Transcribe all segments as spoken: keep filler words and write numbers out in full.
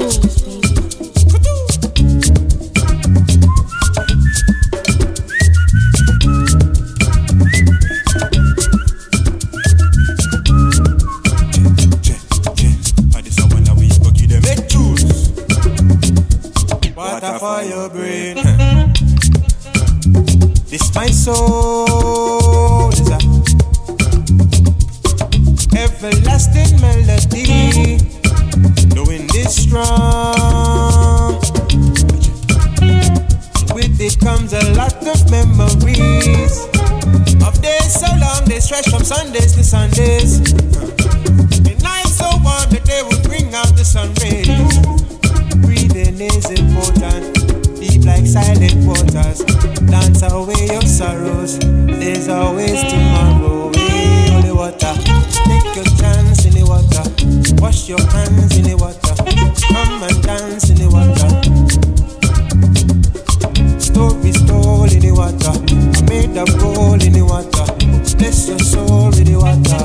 rules, baby. Water for your brain. This my soul is a everlasting melody, knowing this strong. With it comes a lot of memories of days so long they stretch from Sundays to Sundays. The night so warm that they would bring out the sun rays. Breathing is important, deep like silent waters. Dance away your sorrows, there's always tomorrow. Hey, holy water, take your chance in the water. Wash your hands in the water, come and dance in the water. Stories told in the water, I made of gold in the water. Bless your soul with the water.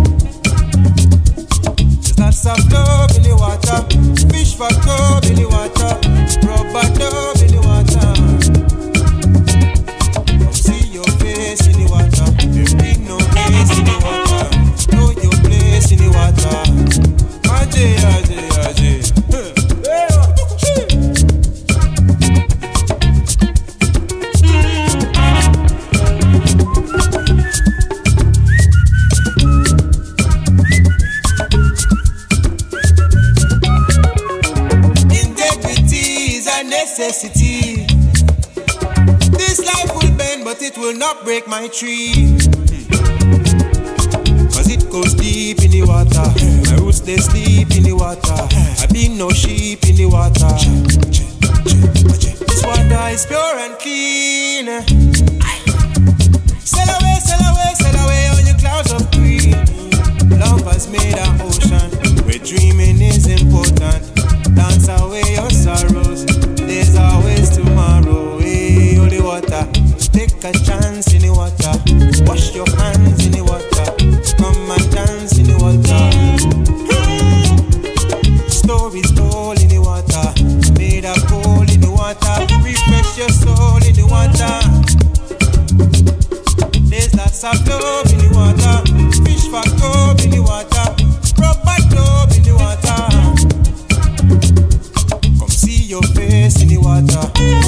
There's lots of love in the water, fish for club in the water, rubber dub in the water. Come see your face in the water, there be no place in the water. Know your place in the water. Ajay, ajay, ajay. Necessity. This life will bend, but it will not break my tree. Cause it goes deep in the water. My roots they sleep in the water. I be no sheep in the water. This water is pure and clean. Sail away, sail away, sail away on your clouds of green. Love has made an ocean where dreaming is important. Dance away your sorrows, there's always tomorrow. Hey, holy water, take a chance in the water. Wash your hands in the water, come and dance in the water. Stories told in the water, made of gold in the water. Refresh your soul in the water. There's lots of love in the water, fish for gold in the water, rubber dub in the water. Come see your face in the water.